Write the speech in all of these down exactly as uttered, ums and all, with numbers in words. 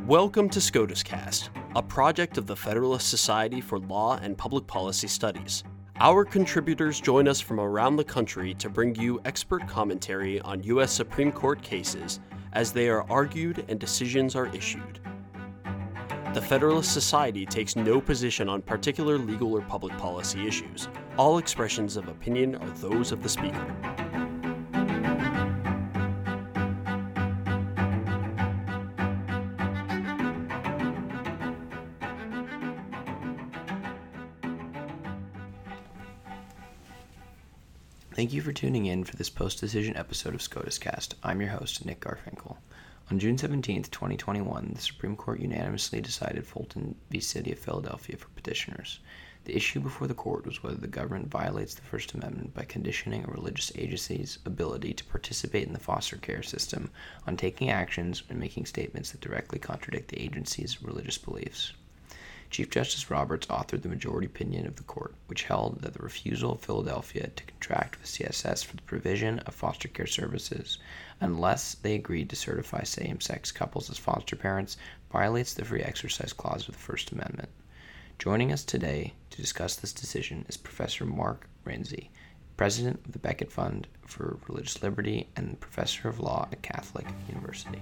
Welcome to SCOTUScast, a project of the Federalist Society for Law and Public Policy Studies. Our contributors join us from around the country to bring you expert commentary on U S Supreme Court cases as they are argued and decisions are issued. The Federalist Society takes no position on particular legal or public policy issues. All expressions of opinion are those of the speaker. Thank you for tuning in for this post-decision episode of SCOTUScast. I'm your host, Nick Garfinkel. On June seventeenth, twenty twenty-one, the Supreme Court unanimously decided Fulton v. City of Philadelphia for petitioners. The issue before the court was whether the government violates the First Amendment by conditioning a religious agency's ability to participate in the foster care system on taking actions and making statements that directly contradict the agency's religious beliefs. Chief Justice Roberts authored the majority opinion of the court, which held that the refusal of Philadelphia to contract with C S S for the provision of foster care services, unless they agreed to certify same-sex couples as foster parents, violates the Free Exercise Clause of the First Amendment. Joining us today to discuss this decision is Professor Mark Renzi, President of the Becket Fund for Religious Liberty and Professor of Law at Catholic University.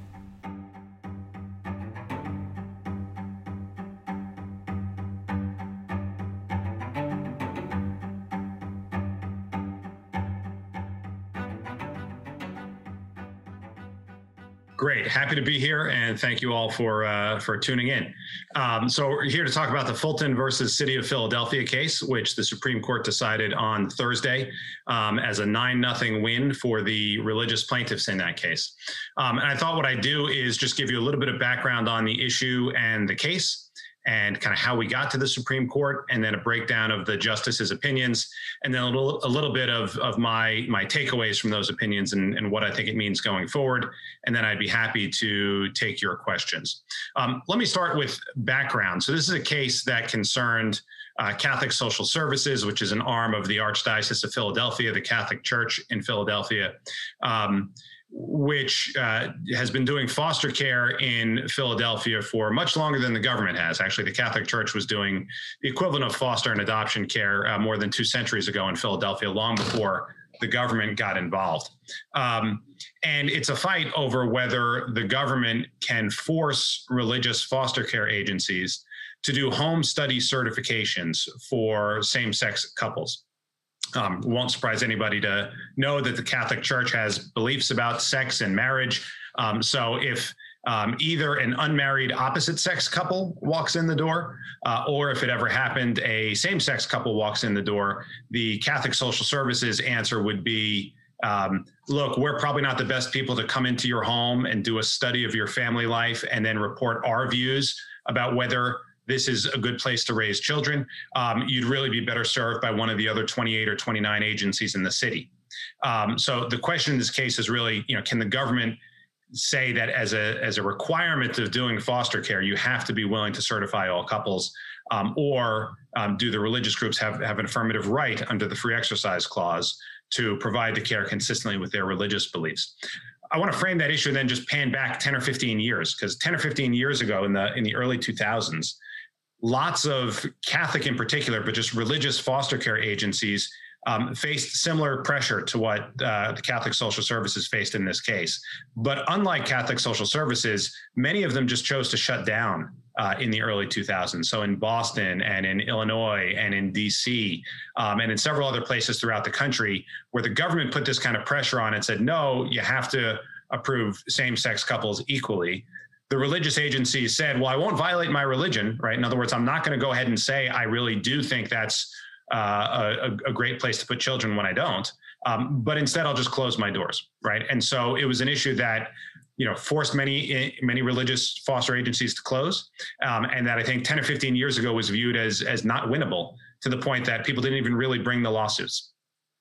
Great. Happy to be here, and thank you all for uh, for tuning in. Um, so we're here to talk about the Fulton versus City of Philadelphia case, which the Supreme Court decided on Thursday um, as a nine nothing win for the religious plaintiffs in that case. Um, and I thought what I'd do is just give you a little bit of background on the issue and the case, and kind of how we got to the Supreme Court, and then a breakdown of the justices' opinions, and then a little, a little bit of, of my, my takeaways from those opinions and, and what I think it means going forward. And then I'd be happy to take your questions. Um, let me start with background. So this is a case that concerned uh, Catholic Social Services, which is an arm of the Archdiocese of Philadelphia, the Catholic Church in Philadelphia. Um, which uh, has been doing foster care in Philadelphia for much longer than the government has. Actually, the Catholic Church was doing the equivalent of foster and adoption care uh, more than two centuries ago in Philadelphia, long before the government got involved. Um, and it's a fight over whether the government can force religious foster care agencies to do home study certifications for same-sex couples. Um, won't surprise anybody to know that the Catholic Church has beliefs about sex and marriage. Um, so if um, either an unmarried opposite-sex couple walks in the door, uh, or if it ever happened, a same-sex couple walks in the door, the Catholic Social Services answer would be, um, look, we're probably not the best people to come into your home and do a study of your family life and then report our views about whether this is a good place to raise children. Um, you'd really be better served by one of the other twenty-eight or twenty-nine agencies in the city. Um, so the question in this case is really, you know, can the government say that as a as a requirement of doing foster care, you have to be willing to certify all couples, um, or um, do the religious groups have, have an affirmative right under the Free Exercise Clause to provide the care consistently with their religious beliefs? I want to frame that issue and then just pan back ten or fifteen years, because ten or fifteen years ago in the in the early two thousands, lots of Catholic in particular, but just religious foster care agencies um, faced similar pressure to what uh, the Catholic Social Services faced in this case. But unlike Catholic Social Services, many of them just chose to shut down uh, in the early two thousands. So in Boston and in Illinois and in D C um, and in several other places throughout the country, where the government put this kind of pressure on and said, no, you have to approve same-sex couples equally. The religious agencies said, well, I won't violate my religion, right? In other words, I'm not going to go ahead and say I really do think that's uh, a, a great place to put children when I don't. Um, but instead, I'll just close my doors, right? And so it was an issue that, you know, forced many many religious foster agencies to close, um, and that I think ten or fifteen years ago was viewed as as not winnable, to the point that people didn't even really bring the lawsuits.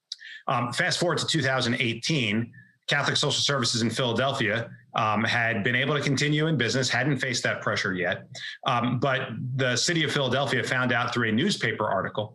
Um, fast forward to two thousand eighteen. Catholic Social Services in Philadelphia um, had been able to continue in business, hadn't faced that pressure yet. Um, but the city of Philadelphia found out through a newspaper article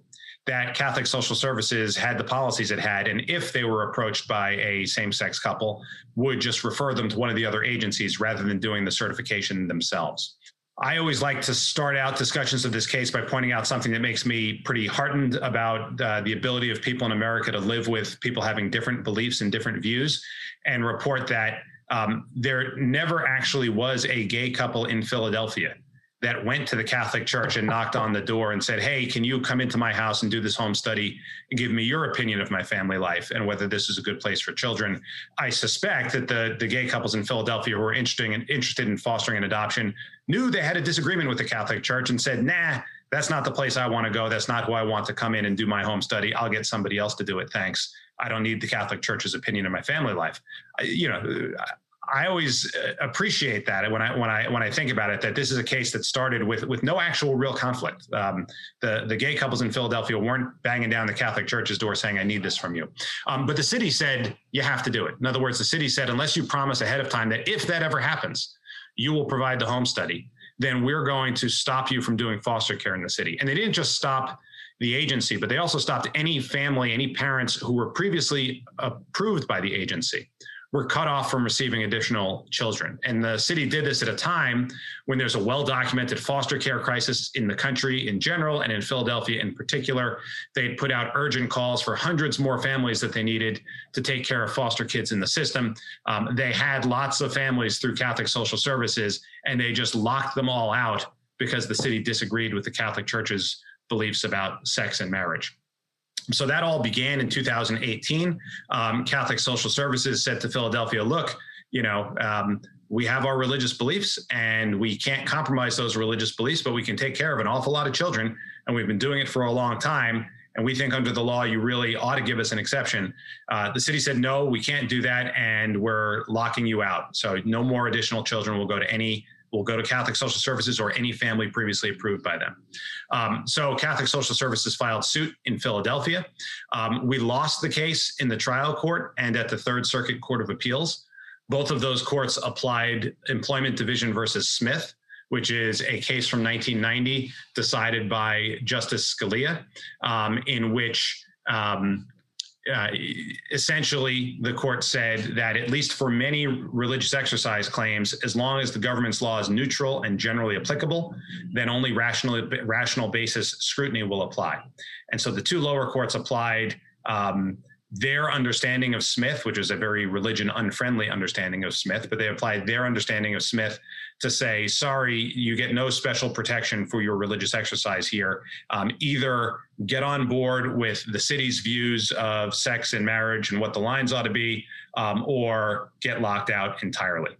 that Catholic Social Services had the policies it had, and if they were approached by a same-sex couple, would just refer them to one of the other agencies rather than doing the certification themselves. I always like to start out discussions of this case by pointing out something that makes me pretty heartened about uh, the ability of people in America to live with people having different beliefs and different views, and report that um, there never actually was a gay couple in Philadelphia that went to the Catholic Church and knocked on the door and said, hey, can you come into my house and do this home study and give me your opinion of my family life and whether this is a good place for children? I suspect that the, the gay couples in Philadelphia who were interested in, interested in fostering an adoption knew they had a disagreement with the Catholic Church and said, nah, that's not the place I want to go. That's not who I want to come in and do my home study. I'll get somebody else to do it. Thanks. I don't need the Catholic Church's opinion of my family life. I, you know, I always appreciate that when I when I when I think about it, that this is a case that started with with no actual real conflict. Um, the the gay couples in Philadelphia weren't banging down the Catholic Church's door saying, "I need this from you," um, but the city said you have to do it. In other words, the city said, unless you promise ahead of time that if that ever happens, you will provide the home study, then we're going to stop you from doing foster care in the city. And they didn't just stop the agency, but they also stopped any family, any parents who were previously approved by the agency were cut off from receiving additional children. And the city did this at a time when there's a well-documented foster care crisis in the country in general, and in Philadelphia in particular. They'd put out urgent calls for hundreds more families that they needed to take care of foster kids in the system. Um, they had lots of families through Catholic Social Services, and they just locked them all out because the city disagreed with the Catholic Church's beliefs about sex and marriage. So that all began in two thousand eighteen. Um, Catholic Social Services said to Philadelphia, look, you know, um, we have our religious beliefs and we can't compromise those religious beliefs, but we can take care of an awful lot of children. And we've been doing it for a long time. And we think under the law, you really ought to give us an exception. Uh, the city said, no, we can't do that. And we're locking you out. So no more additional children will go to any will go to Catholic Social Services or any family previously approved by them. Um, so Catholic Social Services filed suit in Philadelphia. Um, we lost the case in the trial court and at the Third Circuit Court of Appeals. Both of those courts applied Employment Division versus Smith, which is a case from nineteen ninety decided by Justice Scalia, um, in which um, Uh, essentially, the court said that at least for many religious exercise claims, as long as the government's law is neutral and generally applicable, then only rational, rational basis scrutiny will apply. And so the two lower courts applied um, their understanding of Smith, which is a very religion-unfriendly understanding of Smith, but they applied their understanding of Smith to say, sorry, you get no special protection for your religious exercise here. Um, either get on board with the city's views of sex and marriage and what the lines ought to be, um, or get locked out entirely.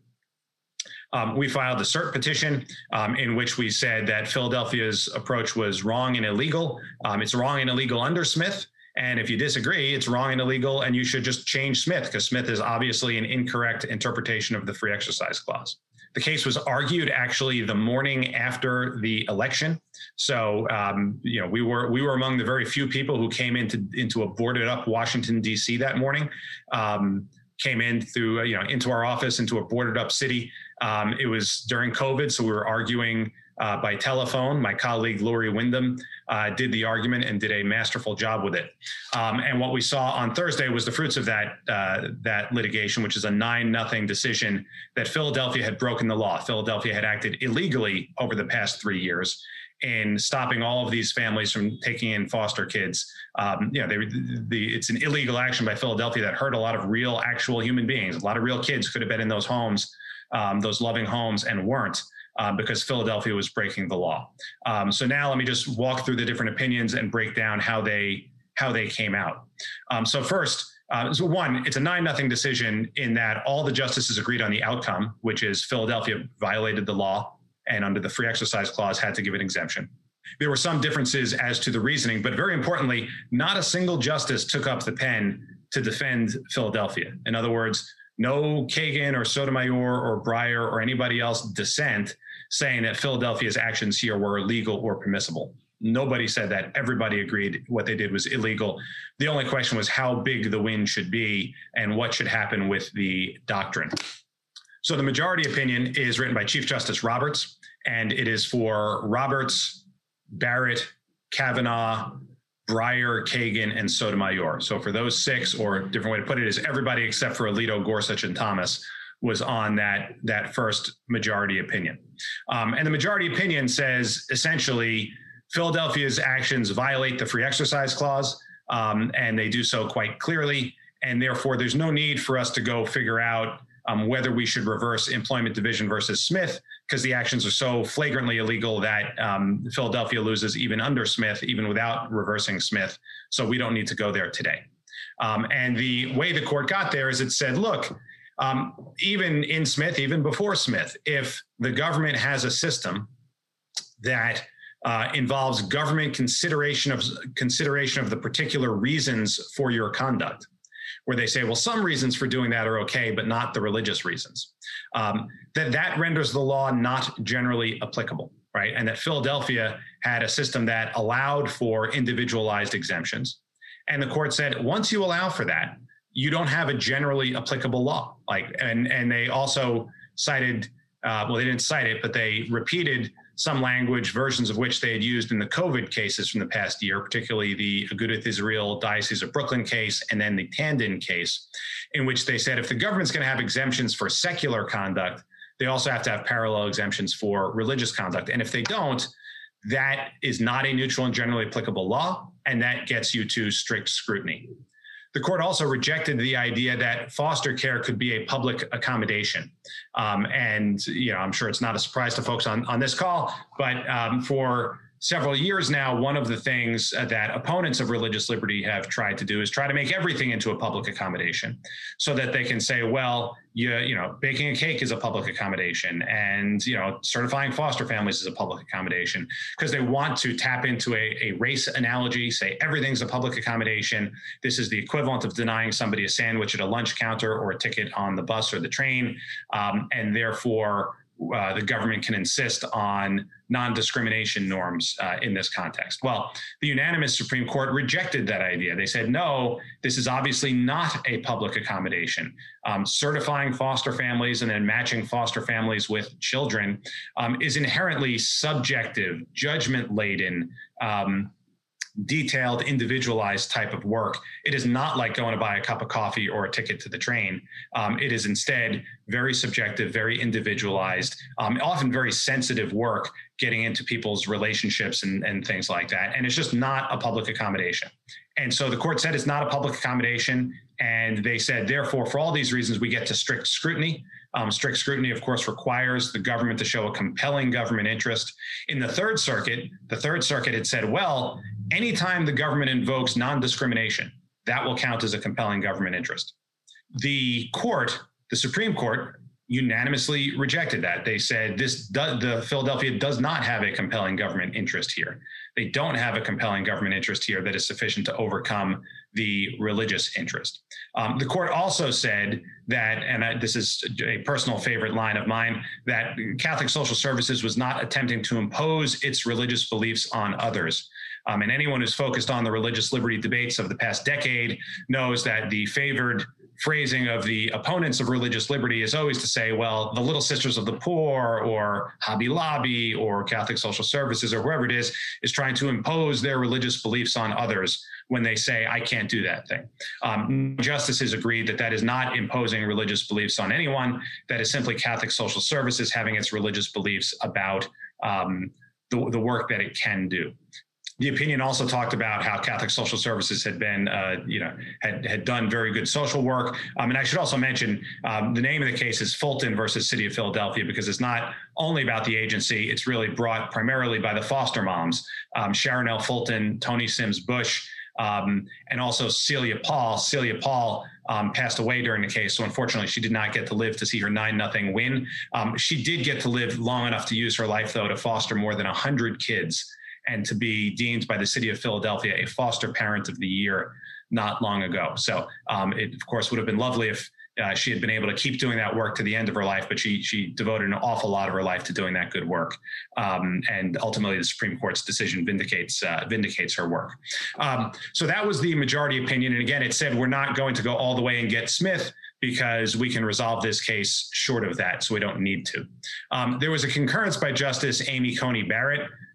Um, we filed a cert petition um, in which we said that Philadelphia's approach was wrong and illegal. Um, it's wrong and illegal under Smith. And if you disagree, it's wrong and illegal, and you should just change Smith, because Smith is obviously an incorrect interpretation of the free exercise clause. The case was argued actually the morning after the election. So, um, you know, we were we were among the very few people who came into into a boarded up Washington, D C that morning, um, came in through, you know, into our office, into a boarded up city. Um, it was during COVID, so we were arguing Uh, by telephone. My colleague, Lori Wyndham, uh, did the argument and did a masterful job with it. Um, and what we saw on Thursday was the fruits of that uh, that litigation, which is a nine nothing decision that Philadelphia had broken the law. Philadelphia had acted illegally over the past three years in stopping all of these families from taking in foster kids. Um, you know, they, the, it's an illegal action by Philadelphia that hurt a lot of real, actual human beings. A lot of real kids could have been in those homes, um, those loving homes, and weren't. Um, because Philadelphia was breaking the law. Um, so now let me just walk through the different opinions and break down how they how they came out. Um, so first, uh, so one, it's a nine nothing decision in that all the justices agreed on the outcome, which is Philadelphia violated the law and under the free exercise clause had to give an exemption. There were some differences as to the reasoning, but very importantly, not a single justice took up the pen to defend Philadelphia. In other words, no Kagan or Sotomayor or Breyer or anybody else dissent saying that Philadelphia's actions here were illegal or permissible. Nobody said that. Everybody agreed what they did was illegal. The only question was how big the win should be and what should happen with the doctrine. So the majority opinion is written by Chief Justice Roberts, and it is for Roberts, Barrett, Kavanaugh, Breyer, Kagan, and Sotomayor. So for those six, or a different way to put it is everybody except for Alito, Gorsuch, and Thomas was on that, that first majority opinion. Um, and the majority opinion says essentially Philadelphia's actions violate the free exercise clause, um, and they do so quite clearly. And therefore, there's no need for us to go figure out um, whether we should reverse employment division versus Smith, because the actions are so flagrantly illegal that um, Philadelphia loses even under Smith, even without reversing Smith. So we don't need to go there today. Um, and the way the court got there is it said, look, um, even in Smith, even before Smith, if the government has a system that uh, involves government consideration of consideration of the particular reasons for your conduct, where they say, well, some reasons for doing that are okay, but not the religious reasons, um, that that renders the law not generally applicable, right? And that Philadelphia had a system that allowed for individualized exemptions. And the court said, once you allow for that, you don't have a generally applicable law. Like, and, and they also cited, uh, well, they didn't cite it, but they repeated some language, versions of which they had used in the COVID cases from the past year, particularly the Agudath Israel Diocese of Brooklyn case and then the Tandon case, in which they said if the government's going to have exemptions for secular conduct, they also have to have parallel exemptions for religious conduct. And if they don't, that is not a neutral and generally applicable law, and that gets you to strict scrutiny. The court also rejected the idea that foster care could be a public accommodation. Um, and, you know, I'm sure it's not a surprise to folks on, on this call, but um, for several years now, one of the things that opponents of religious liberty have tried to do is try to make everything into a public accommodation so that they can say, well, you, you know, baking a cake is a public accommodation, and, you know, certifying foster families is a public accommodation, because they want to tap into a, a race analogy, say everything's a public accommodation. This is the equivalent of denying somebody a sandwich at a lunch counter or a ticket on the bus or the train. Um, and therefore, Uh, the government can insist on non-discrimination norms uh, in this context. Well, the unanimous Supreme Court rejected that idea. They said, no, this is obviously not a public accommodation. Um, certifying foster families and then matching foster families with children um, is inherently subjective, judgment-laden, um, detailed, individualized type of work. It is not like going to buy a cup of coffee or a ticket to the train. Um, it is instead very subjective, very individualized, um, often very sensitive work getting into people's relationships and, and things like that. And it's just not a public accommodation. And so the court said it's not a public accommodation. And they said, therefore, for all these reasons, we get to strict scrutiny. Um, strict scrutiny, of course, requires the government to show a compelling government interest. In the Third Circuit, the Third Circuit had said, well, anytime the government invokes non-discrimination, that will count as a compelling government interest. The court, the Supreme Court, unanimously rejected that. They said this does, the Philadelphia does not have a compelling government interest here. They don't have a compelling government interest here that is sufficient to overcome the religious interest. Um, the court also said that, and I, this is a personal favorite line of mine, that Catholic Social Services was not attempting to impose its religious beliefs on others. Um, and anyone who's focused on the religious liberty debates of the past decade knows that the favored phrasing of the opponents of religious liberty is always to say, well, the Little Sisters of the Poor or Hobby Lobby or Catholic Social Services or whoever it is, is trying to impose their religious beliefs on others when they say, I can't do that thing. Um, justices agreed that that is not imposing religious beliefs on anyone. That is simply Catholic Social Services having its religious beliefs about um, the, the work that it can do. The opinion also talked about how Catholic Social Services had been, uh, you know, had, had done very good social work. Um, and I should also mention um, the name of the case is Fulton versus City of Philadelphia, because it's not only about the agency, it's really brought primarily by the foster moms, um, Sharon L. Fulton, Tony Sims Bush, um, and also Celia Paul. Celia Paul um, passed away during the case, so unfortunately she did not get to live to see her nine nothing win. Um, she did get to live long enough to use her life, though, to foster more than one hundred kids, and to be deemed by the City of Philadelphia a foster parent of the year not long ago. So um, it, of course, would have been lovely if uh, she had been able to keep doing that work to the end of her life, but she she devoted an awful lot of her life to doing that good work. Um, and ultimately, the Supreme Court's decision vindicates uh, vindicates her work. Um, so that was the majority opinion. And again, it said we're not going to go all the way and get Smith, because we can resolve this case short of that, so we don't need to. Um, there was a concurrence by Justice Amy Coney Barrett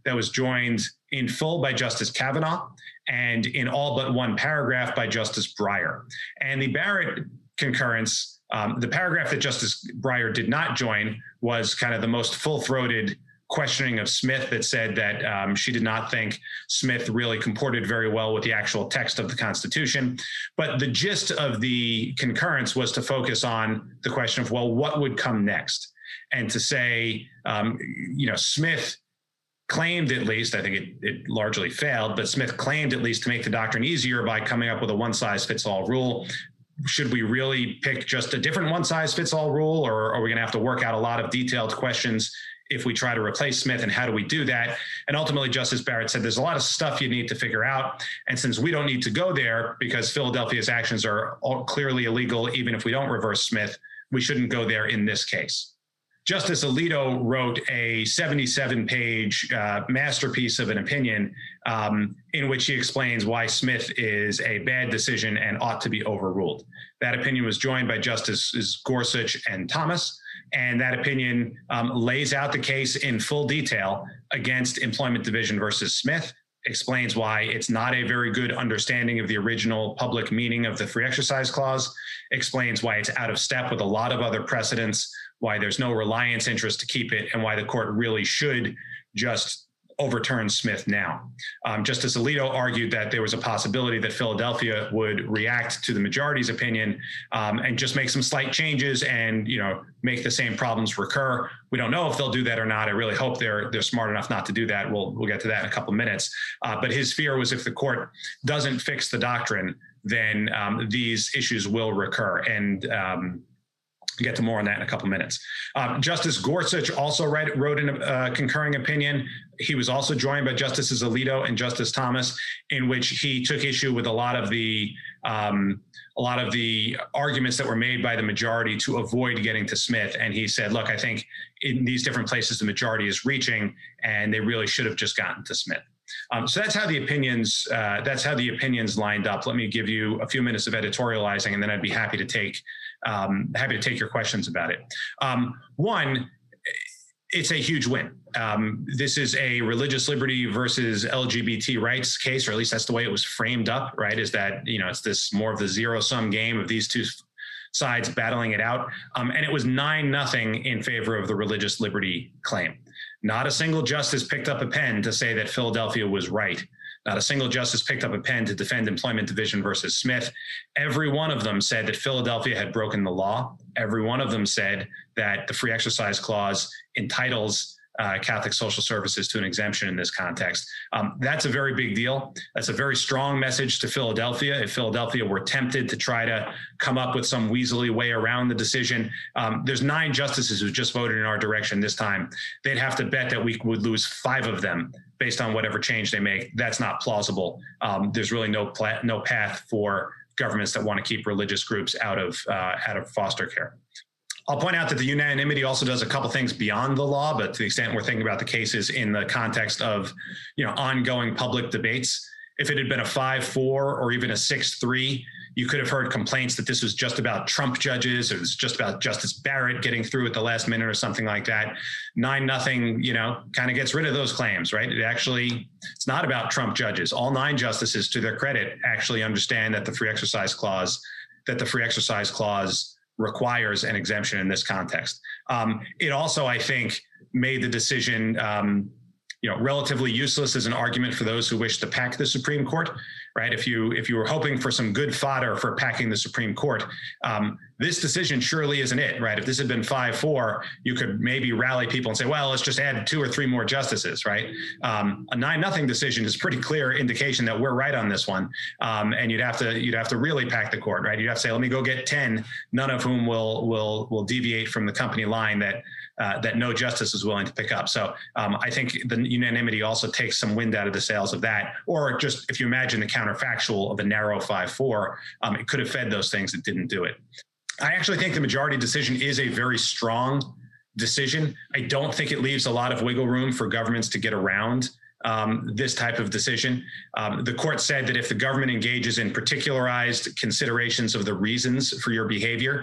that was joined in full by Justice Kavanaugh and in all but one paragraph by Justice Breyer. And the Barrett concurrence, um, the paragraph that Justice Breyer did not join was kind of the most full-throated questioning of Smith that said that um, she did not think Smith really comported very well with the actual text of the Constitution. But the gist of the concurrence was to focus on the question of, well, what would come next? And to say, um, you know, Smith claimed at least, I think it, it largely failed, but Smith claimed at least to make the doctrine easier by coming up with a one-size-fits-all rule. Should we really pick just a different one-size-fits-all rule, or are we going to have to work out a lot of detailed questions if we try to replace Smith, and how do we do that? And ultimately, Justice Barrett said there's a lot of stuff you need to figure out. And since we don't need to go there because Philadelphia's actions are all clearly illegal, even if we don't reverse Smith, we shouldn't go there in this case. Justice Alito wrote a seventy-seven page uh, masterpiece of an opinion um, in which he explains why Smith is a bad decision and ought to be overruled. That opinion was joined by Justices Gorsuch and Thomas, and that opinion um, lays out the case in full detail against Employment Division versus Smith, explains why it's not a very good understanding of the original public meaning of the Free Exercise Clause, explains why it's out of step with a lot of other precedents, why there's no reliance interest to keep it, and why the court really should just overturn Smith now. Um, Justice Alito argued that there was a possibility that Philadelphia would react to the majority's opinion um, and just make some slight changes and, you know, make the same problems recur. We don't know if they'll do that or not. I really hope they're they're smart enough not to do that. We'll we'll get to that in a couple of minutes. Uh, but his fear was if the court doesn't fix the doctrine, then um, these issues will recur. And um, get to more on that in a couple of minutes. Um, Justice Gorsuch also read, wrote a uh, concurring opinion. He was also joined by Justices Alito and Justice Thomas, in which he took issue with a lot of the um, a lot of the arguments that were made by the majority to avoid getting to Smith. And he said, look, I think in these different places the majority is reaching, and they really should have just gotten to Smith. Um, so that's how the opinions uh, that's how the opinions lined up. Let me give you a few minutes of editorializing, and then I'd be happy to take um, happy to take your questions about it. Um, one, it's a huge win. Um, this is a religious liberty versus L G B T rights case, or at least that's the way it was framed up, right? Is that, you know, it's this more of the zero sum game of these two sides battling it out. Um, and it was nine nothing in favor of the religious liberty claim. Not a single justice picked up a pen to say that Philadelphia was right. Not a single justice picked up a pen to defend Employment Division versus Smith. Every one of them said that Philadelphia had broken the law. Every one of them said that the Free Exercise Clause entitles Uh, Catholic social services to an exemption in this context. Um, that's a very big deal. That's a very strong message to Philadelphia. If Philadelphia were tempted to try to come up with some weaselly way around the decision, um, there's nine justices who just voted in our direction this time. They'd have to bet that we would lose five of them based on whatever change they make. That's not plausible. Um, there's really no pla- no path for governments that want to keep religious groups out of uh, out of foster care. I'll point out that the unanimity also does a couple things beyond the law, but to the extent we're thinking about the cases in the context of, you know, ongoing public debates, if it had been a five four or even a six three, you could have heard complaints that this was just about Trump judges, or it was just about Justice Barrett getting through at the last minute or something like that. Nine nothing, you know, kind of gets rid of those claims, right? It actually, it's not about Trump judges. All nine justices, to their credit, actually understand that the Free Exercise Clause, that the Free Exercise Clause requires an exemption in this context. Um, it also, I think, made the decision, um, you know, relatively useless as an argument for those who wish to pack the Supreme Court, right? If you if you were hoping for some good fodder for packing the Supreme Court, um, this decision surely isn't it, right? If this had been five four, you could maybe rally people and say, well, let's just add two or three more justices, right? Um, a nine nothing decision is pretty clear indication that we're right on this one, um, and you'd have to you'd have to really pack the court, right? You'd have to say, let me go get ten, none of whom will will will deviate from the company line that uh, that no justice is willing to pick up. So um, I think the unanimity also takes some wind out of the sails of that. Or just if you imagine the counterfactual of a narrow five four, um, it could have fed those things that didn't do it. I actually think the majority decision is a very strong decision. I don't think it leaves a lot of wiggle room for governments to get around um, this type of decision. Um, the court said that if the government engages in particularized considerations of the reasons for your behavior,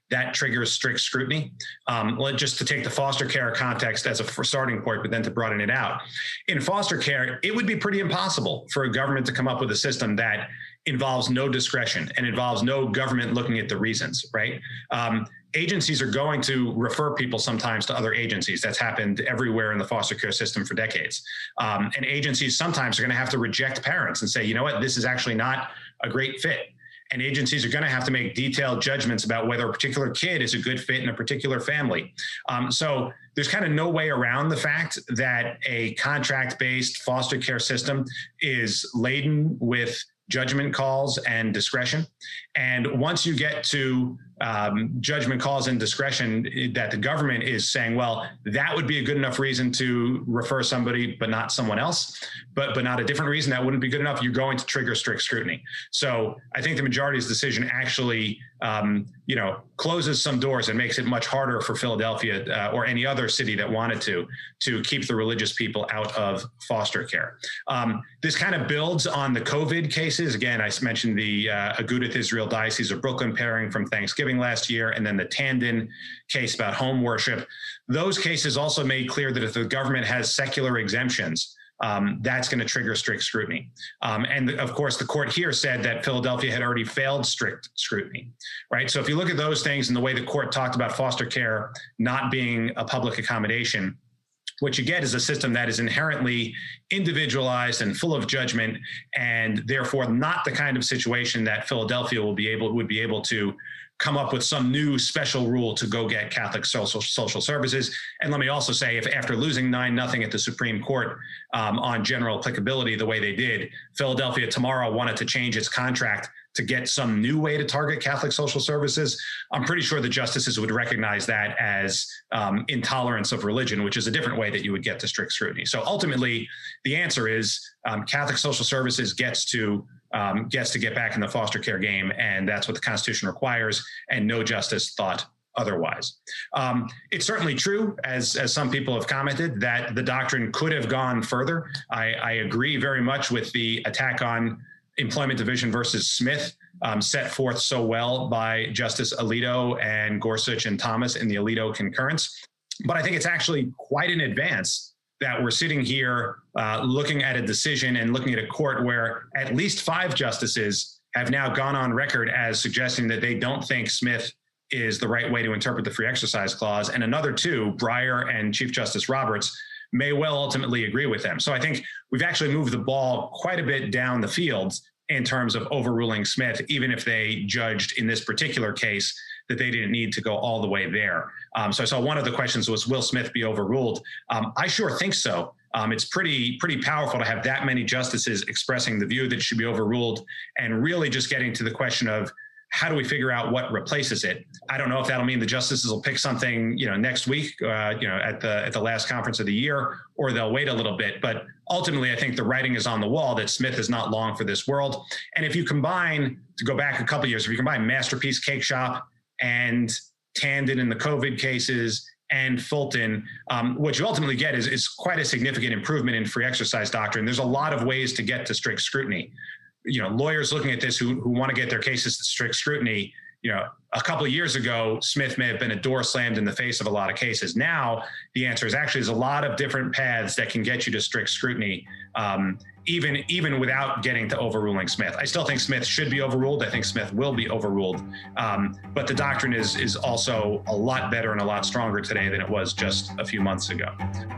that triggers strict scrutiny. Um, just to take the foster care context as a starting point, but then to broaden it out. In foster care, it would be pretty impossible for a government to come up with a system that involves no discretion and involves no government looking at the reasons, right? Um, agencies are going to refer people sometimes to other agencies. That's happened everywhere in the foster care system for decades. Um, and agencies sometimes are going to have to reject parents and say, you know what, this is actually not a great fit. And agencies are going to have to make detailed judgments about whether a particular kid is a good fit in a particular family. Um, so there's kind of no way around the fact that a contract-based foster care system is laden with judgment calls and discretion. And once you get to um, judgment calls and discretion that the government is saying, well, that would be a good enough reason to refer somebody, but not someone else, but but not a different reason, that wouldn't be good enough, you're going to trigger strict scrutiny. So I think the majority's decision actually, um, you know, closes some doors and makes it much harder for Philadelphia uh, or any other city that wanted to, to keep the religious people out of foster care. Um, this kind of builds on the COVID cases. Again, I mentioned the uh, Agudath Israel Diocese of Brooklyn pairing from Thanksgiving last year, and then the Tandon case about home worship. Those cases also made clear that if the government has secular exemptions, um, that's going to trigger strict scrutiny. Um, and of course, the court here said that Philadelphia had already failed strict scrutiny, right? So if you look at those things and the way the court talked about foster care not being a public accommodation, what you get is a system that is inherently individualized and full of judgment, and therefore not the kind of situation that Philadelphia will be able would be able to come up with some new special rule to go get Catholic social social services. And let me also say, if after losing nine nothing at the Supreme Court um, on general applicability the way they did, Philadelphia tomorrow wanted to change its contract to get some new way to target Catholic social services, I'm pretty sure the justices would recognize that as um, intolerance of religion, which is a different way that you would get to strict scrutiny. So ultimately, the answer is um, Catholic social services gets to um, gets to get back in the foster care game, and that's what the Constitution requires, and no justice thought otherwise. Um, it's certainly true, as, as some people have commented, that the doctrine could have gone further. I, I agree very much with the attack on Employment Division versus Smith, um, set forth so well by Justice Alito and Gorsuch and Thomas in the Alito concurrence. But I think it's actually quite an advance that we're sitting here uh, looking at a decision and looking at a court where at least five justices have now gone on record as suggesting that they don't think Smith is the right way to interpret the Free Exercise Clause. And another two, Breyer and Chief Justice Roberts, may well ultimately agree with them. So I think we've actually moved the ball quite a bit down the field in terms of overruling Smith, even if they judged in this particular case that they didn't need to go all the way there. Um, so I saw one of the questions was, will Smith be overruled? Um, I sure think so. Um, it's pretty, pretty powerful to have that many justices expressing the view that it should be overruled, and really just getting to the question of, how do we figure out what replaces it? I don't know if that'll mean the justices will pick something, you know, next week, uh, you know, at the at the last conference of the year, or they'll wait a little bit. But ultimately, I think the writing is on the wall that Smith is not long for this world. And if you combine, to go back a couple of years, if you combine Masterpiece Cake Shop and Tandon in the COVID cases and Fulton, um, what you ultimately get is, is quite a significant improvement in free exercise doctrine. There's a lot of ways to get to strict scrutiny. You know, lawyers looking at this who, who want to get their cases to strict scrutiny, you know, a couple of years ago, Smith may have been a door slammed in the face of a lot of cases. Now, the answer is actually there's a lot of different paths that can get you to strict scrutiny, um, even, even without getting to overruling Smith. I still think Smith should be overruled. I think Smith will be overruled. Um, but the doctrine is, is also a lot better and a lot stronger today than it was just a few months ago.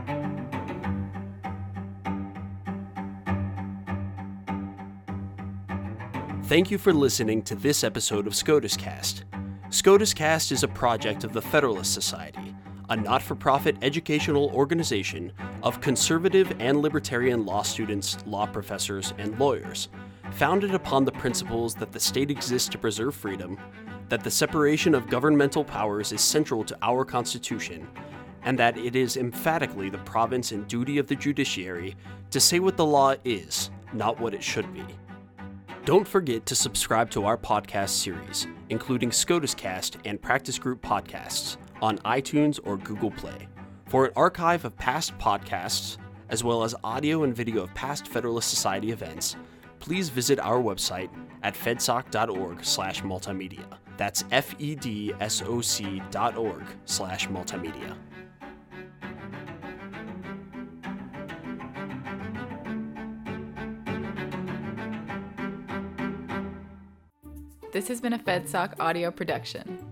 Thank you for listening to this episode of SCOTUS Cast. SCOTUS Cast is a project of the Federalist Society, a not-for-profit educational organization of conservative and libertarian law students, law professors, and lawyers, founded upon the principles that the state exists to preserve freedom, that the separation of governmental powers is central to our Constitution, and that it is emphatically the province and duty of the judiciary to say what the law is, not what it should be. Don't forget to subscribe to our podcast series, including SCOTUS Cast and Practice Group podcasts, on iTunes or Google Play. For an archive of past podcasts, as well as audio and video of past Federalist Society events, please visit our website at fedsoc dot org slash multimedia. That's fedsoc dot org slash multimedia. This has been a FedSoc audio production.